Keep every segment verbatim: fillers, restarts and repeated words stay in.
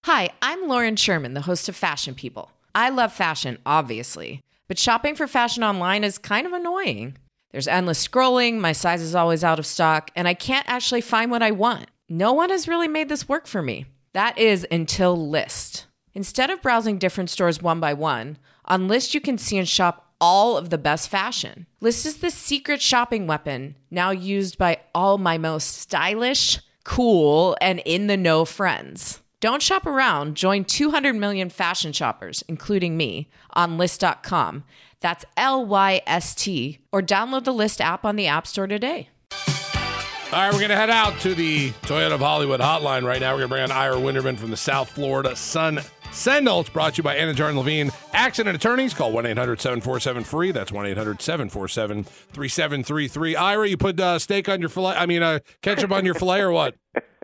Hi, I'm Lauren Sherman, the host of Fashion People. I love fashion, obviously, but shopping for fashion online is kind of annoying. There's endless scrolling, my size is always out of stock, and I can't actually find what I want. No one has really made this work for me. That is until Lyst. Instead of browsing different stores one by one, on Lyst you can see and shop all of the best fashion. Lyst is the secret shopping weapon, now used by all my most stylish, cool, and in-the-know friends. Don't shop around. Join two hundred million fashion shoppers, including me, on Lyst dot com. That's L Y S T. Or download the Lyst app on the App Store today. All right, we're going to head out to the Toyota of Hollywood hotline right now. We're going to bring on Ira Winderman from the South Florida Sun Sentinel. It's brought to you by Anna Jarn Levine. Accident attorneys, call one eight hundred seven four seven free. That's one eight hundred seven four seven three seven three three. Ira, you put uh, steak on your filet? I mean, uh, ketchup on your filet or what?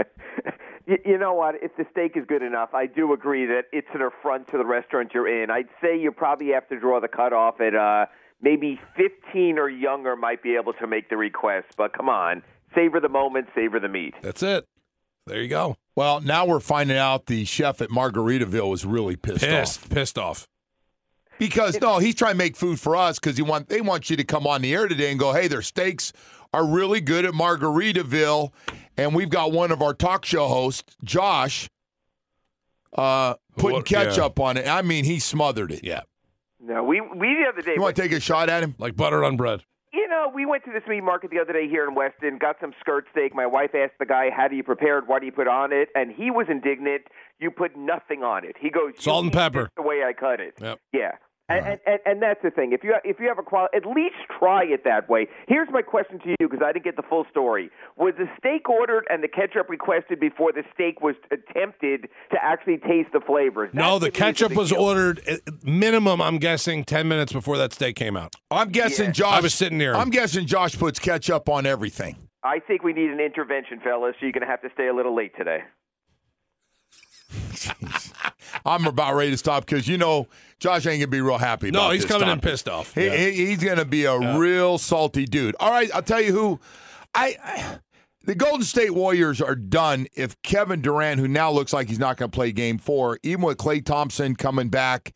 You know what? If the steak is good enough, I do agree that it's an affront to the restaurant you're in. I'd say you probably have to draw the cutoff at uh, maybe fifteen or younger might be able to make the request. But come on, savor the moment, savor the meat. That's it. There you go. Well, now we're finding out the chef at Margaritaville was really pissed, Pissed, off. pissed off. Because, no, he's trying to make food for us because he want, they want you to come on the air today and go, hey, their steaks are really good at Margaritaville. And we've got one of our talk show hosts, Josh, uh, putting What- ketchup on it. I mean, he smothered it. Yeah. No, we we the other day. You want to take a shot at him? Like butter on bread. You know, we went to this meat market the other day here in Weston, got some skirt steak. My wife asked the guy, how do you prepare it? What do you put on it? And he was indignant. You put nothing on it. He goes, Salt and "You eat pepper." this the way I cut it. Yep. Yeah. And, and, and, and that's the thing. If you if you have a quality, at least try it that way. Here's my question to you, because I didn't get the full story. Was the steak ordered and the ketchup requested before the steak was attempted to actually taste the flavors? No, That the to me is a ketchup big was deal. ordered uh, minimum, I'm guessing, ten minutes before that steak came out. I'm guessing Yeah. Josh. I was sitting near him. I'm guessing Josh puts ketchup on everything. I think we need an intervention, fellas. So you're going to have to stay a little late today. I'm about ready to stop because, you know, Josh ain't going to be real happy about No, he's this coming in topic. pissed off. He, Yeah. he- he's going to be a Yeah. real salty dude. All right, I'll tell you who. I, I the Golden State Warriors are done if Kevin Durant, who now looks like he's not going to play Game Four, even with Klay Thompson coming back,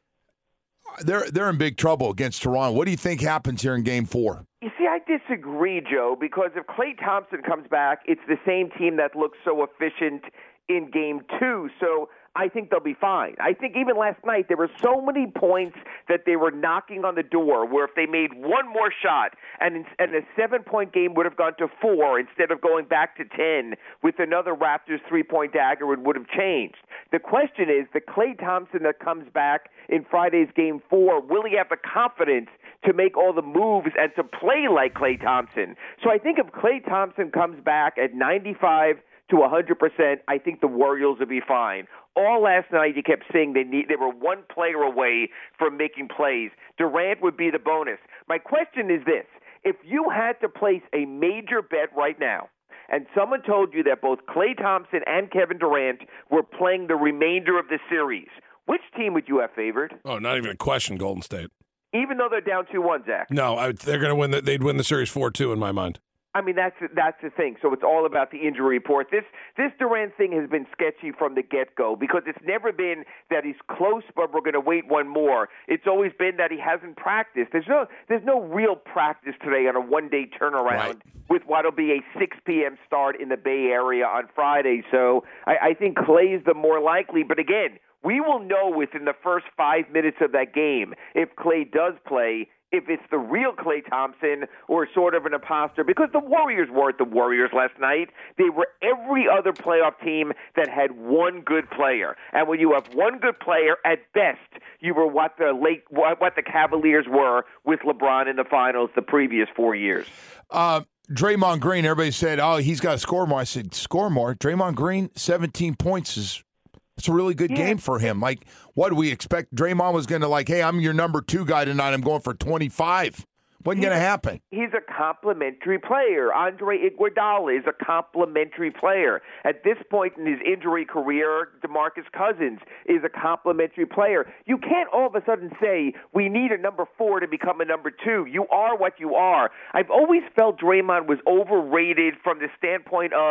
they're they're in big trouble against Toronto. What do you think happens here in Game Four? You see, I disagree, Joe, because if Klay Thompson comes back, it's the same team that looks so efficient in Game Two. So I think they'll be fine. I think even last night there were so many points that they were knocking on the door where if they made one more shot and, and a seven-point game would have gone to four instead of going back to ten with another Raptors three-point dagger, it would have changed. The question is, the Klay Thompson that comes back in Friday's Game four, will he have the confidence to make all the moves and to play like Klay Thompson? So I think if Klay Thompson comes back at ninety-five to one hundred percent, I think the Warriors will be fine. All last night you kept saying they need they were one player away from making plays. Durant would be the bonus. My question is this. If you had to place a major bet right now, and someone told you that both Klay Thompson and Kevin Durant were playing the remainder of the series, which team would you have favored? Oh, not even a question, Golden State. Even though they're down two one, Zach. No, I, they're going to win. The, they'd win the series four two in my mind. I mean, that's that's the thing. So it's all about the injury report. This this Durant thing has been sketchy from the get-go because it's never been that he's close, but we're going to wait one more. It's always been that he hasn't practiced. There's no there's no real practice today on a one-day turnaround Right. with what'll be a six p.m. start in the Bay Area on Friday. So I, I think Clay is the more likely. But again, we will know within the first five minutes of that game if Clay does play, if it's the real Klay Thompson or sort of an imposter, because the Warriors weren't the Warriors last night. They were every other playoff team that had one good player. And when you have one good player, at best, you were what the late what, what the Cavaliers were with LeBron in the finals the previous four years. Uh, Draymond Green, everybody said, oh, he's got to score more. I said, score more. Draymond Green, seventeen points is it's a really good Yeah. game for him. Like, what do we expect? Draymond was going to like, hey, I'm your number two guy tonight. I'm going for twenty-five. Wasn't going to happen. He's a complimentary player. Andre Iguodala is a complimentary player. At this point in his injury career, DeMarcus Cousins is a complimentary player. You can't all of a sudden say, we need a number four to become a number two. You are what you are. I've always felt Draymond was overrated from the standpoint of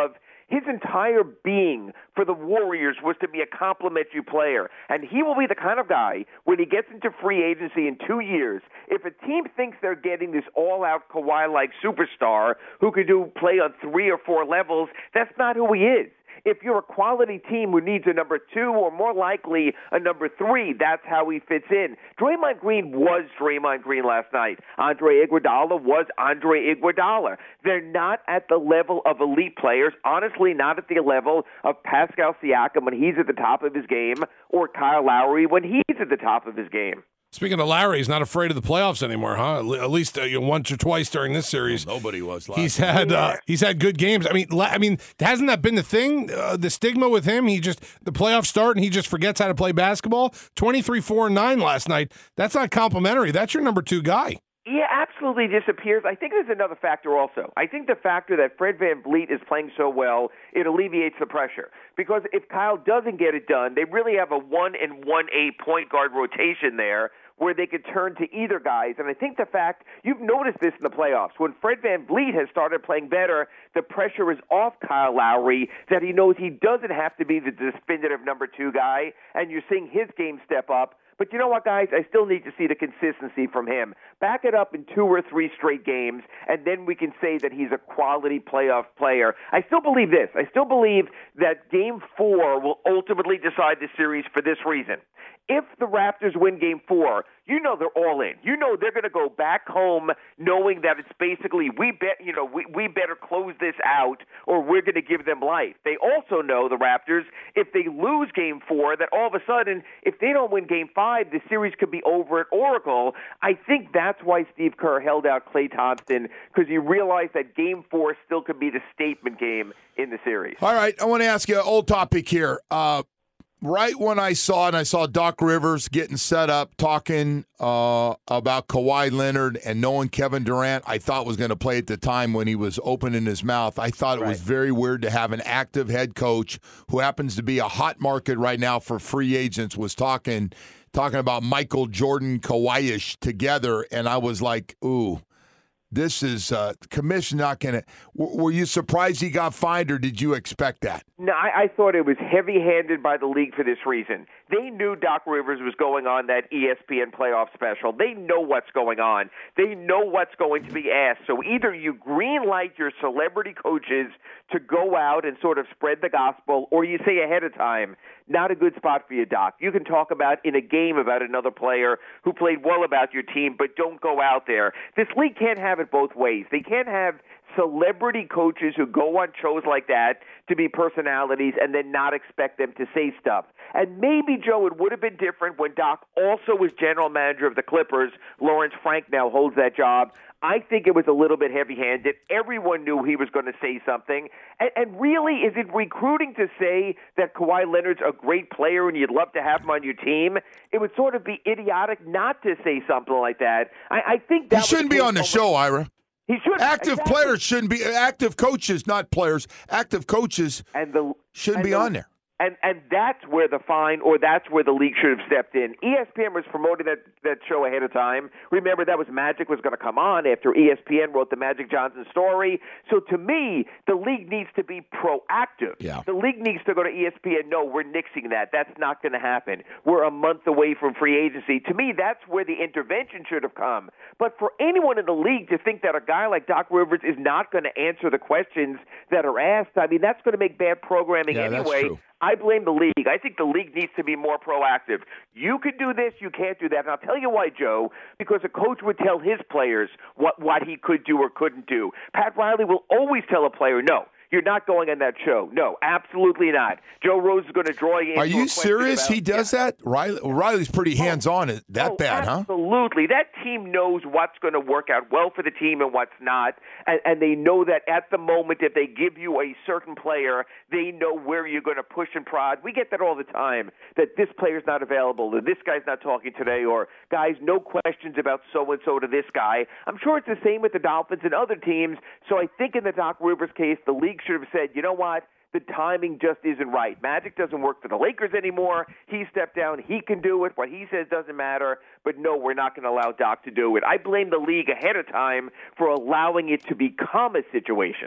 His entire being for the Warriors was to be a complimentary player. And he will be the kind of guy, when he gets into free agency in two years, if a team thinks they're getting this all-out Kawhi-like superstar who could do play on three or four levels, that's not who he is. If you're a quality team who needs a number two or more likely a number three, that's how he fits in. Draymond Green was Draymond Green last night. Andre Iguodala was Andre Iguodala. They're not at the level of elite players, honestly not at the level of Pascal Siakam when he's at the top of his game or Kyle Lowry when he's at the top of his game. Speaking of Larry, he's not afraid of the playoffs anymore, huh? At least uh, you know, once or twice during this series. Well, nobody was. Last he's had uh, he's had good games. I mean, la- I mean, hasn't that been the thing? Uh, the stigma with him? He just the playoffs start and he just forgets how to play basketball. twenty-three, four, and nine last night. That's not complimentary. That's your number two guy. Yeah, absolutely disappears. I think there's another factor also. I think the factor that Fred VanVleet is playing so well, it alleviates the pressure. Because if Kyle doesn't get it done, they really have a one and one A point guard rotation there where they could turn to either guys. And I think the fact, you've noticed this in the playoffs, when Fred VanVleet has started playing better, the pressure is off Kyle Lowry, that he knows he doesn't have to be the definitive number two guy, and you're seeing his game step up. But you know what, guys? I still need to see the consistency from him. Back it up in two or three straight games, and then we can say that he's a quality playoff player. I still believe this. I still believe that Game four will ultimately decide the series for this reason. If the Raptors win Game four, you know they're all in. You know they're going to go back home knowing that it's basically, we bet, you know, we, we better close this out or we're going to give them life. They also know, the Raptors, if they lose Game four, that all of a sudden, if they don't win Game five, the series could be over at Oracle. I think that's why Steve Kerr held out Klay Thompson, because he realized that Game four still could be the statement game in the series. All right, I want to ask you an old topic here. Uh, Right when I saw it, I saw Doc Rivers getting set up, talking uh, about Kawhi Leonard and knowing Kevin Durant, I thought was going to play at the time when he was opening his mouth. I thought it Right. was very weird to have an active head coach who happens to be a hot market right now for free agents was talking talking about Michael Jordan, Kawhi-ish together, and I was like, ooh. This is uh, commission not going to. Were you surprised he got fined, or did you expect that? No, I, I thought it was heavy-handed by the league for this reason. They knew Doc Rivers was going on that E S P N playoff special. They know what's going on. They know what's going to be asked. So either you green-light your celebrity coaches to go out and sort of spread the gospel, or you say ahead of time, not a good spot for you, Doc. You can talk about in a game about another player who played well about your team, but don't go out there. This league can't have it both ways. They can't have celebrity coaches who go on shows like that to be personalities and then not expect them to say stuff. And maybe, Joe, it would have been different when Doc also was general manager of the Clippers. Lawrence Frank now holds that job. I think it was a little bit heavy-handed. Everyone knew he was going to say something. And, and really, is it recruiting to say that Kawhi Leonard's a great player and you'd love to have him on your team? It would sort of be idiotic not to say something like that. I, I think that he shouldn't be on the show, Ira. He should. Active exactly. players shouldn't be active coaches, not players. Active coaches and the, shouldn't and be the, on there. And and that's where the fine, or that's where the league should have stepped in. E S P N was promoting that, that show ahead of time. Remember, that was Magic was going to come on after E S P N wrote the Magic Johnson story. So to me, the league needs to be proactive. Yeah. The league needs to go to E S P N. No, we're nixing that. That's not going to happen. We're a month away from free agency. To me, that's where the intervention should have come. But for anyone in the league to think that a guy like Doc Rivers is not going to answer the questions that are asked, I mean, that's going to make bad programming Yeah, that's anyway. true. I blame the league. I think the league needs to be more proactive. You can do this, you can't do that. And I'll tell you why, Joe, because a coach would tell his players what, what he could do or couldn't do. Pat Riley will always tell a player, no, you're not going on that show. No, absolutely not. Joe Rose is going to draw you in. Are you serious? About, he does yeah. that? Riley, Riley's pretty hands-on. Is that oh, bad, huh? Absolutely. That team knows what's going to work out well for the team and what's not. And, and they know that at the moment, if they give you a certain player, they know where you're going to push and prod. We get that all the time, that this player's not available, or this guy's not talking today, or guys, no questions about so-and-so to this guy. I'm sure it's the same with the Dolphins and other teams. So I think in the Doc Rivers case, the league should have said, you know what? The timing just isn't right. Magic doesn't work for the Lakers anymore. He stepped down. He can do it. What he says doesn't matter. But no, we're not going to allow Doc to do it. I blame the league ahead of time for allowing it to become a situation.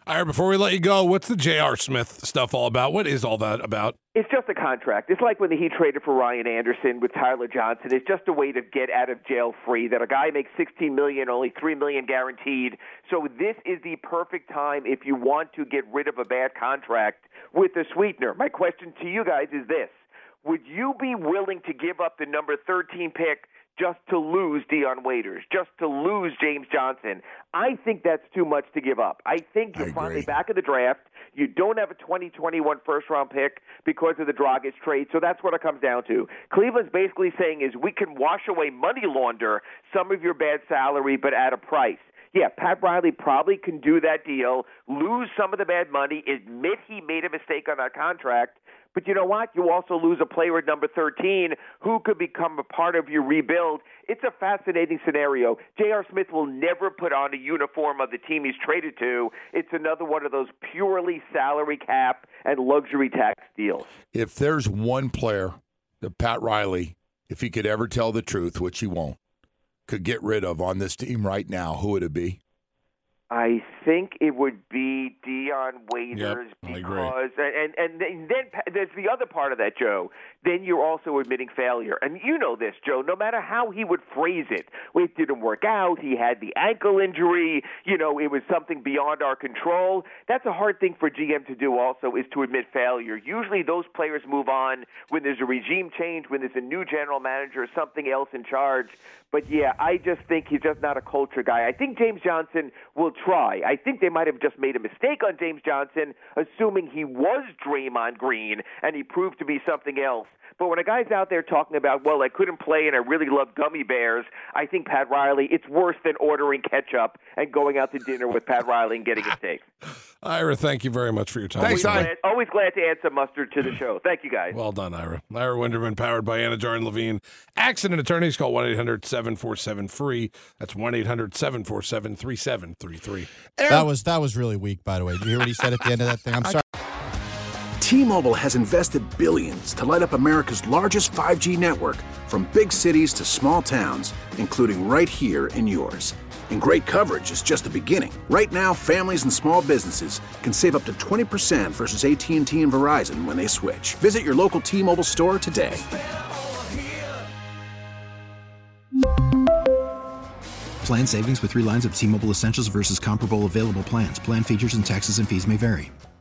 All right, before we let you go, what's the J R. Smith stuff all about? What is all that about? It's just a contract. It's like when the Heat traded for Ryan Anderson with Tyler Johnson. It's just a way to get out of jail free. That a guy makes sixteen million dollars, only three million dollars guaranteed. So this is the perfect time if you want to get rid of a bad contract with a sweetener. My question to you guys is this. Would you be willing to give up the number thirteen pick just to lose Dion Waiters, just to lose James Johnson? I think that's too much to give up. I think you're I finally agree. back in the draft. You don't have a twenty twenty-one first-round pick because of the Dragic trade, so that's what it comes down to. Cleveland's basically saying is we can wash away, money launder some of your bad salary, but at a price. Yeah, Pat Riley probably can do that deal, lose some of the bad money, admit he made a mistake on that contract. But you know what? You also lose a player at number thirteen who could become a part of your rebuild. It's a fascinating scenario. J R. Smith will never put on a uniform of the team he's traded to. It's another one of those purely salary cap and luxury tax deals. If there's one player that Pat Riley, if he could ever tell the truth, which he won't, could get rid of on this team right now, who would it be? I think it would be Dion Waiters yep, I because, and, and and then there's the other part of that, Joe. Then you're also admitting failure, and you know this, Joe. No matter how he would phrase it, well, it didn't work out. He had the ankle injury. You know, it was something beyond our control. That's a hard thing for G M to do. Also, is to admit failure. Usually, those players move on when there's a regime change, when there's a new general manager, something else in charge. But yeah, I just think he's just not a culture guy. I think James Johnson will try. I think they might have just made a mistake on James Johnson, assuming he was Draymond Green and he proved to be something else. But when a guy's out there talking about, well, I couldn't play and I really love gummy bears, I think Pat Riley, it's worse than ordering ketchup and going out to dinner with Pat Riley and getting a steak. Ira, thank you very much for your time. Thanks, always, glad, always glad to add some mustard to the show. Thank you, guys. Well done, Ira. Ira Winderman, powered by Anna Jar and Levine. Accident attorneys, call one eight hundred seven four seven free. That's one eight hundred seven four seven three seven three three. That was that was really weak, by the way. Did you hear what he said at the end of that thing? I'm sorry. T-Mobile has invested billions to light up America's largest five G network, from big cities to small towns, including right here in yours. And great coverage is just the beginning. Right now, families and small businesses can save up to twenty percent versus A T and T and Verizon when they switch. Visit your local T-Mobile store today. Plan savings with three lines of T-Mobile Essentials versus comparable available plans. Plan features and taxes and fees may vary.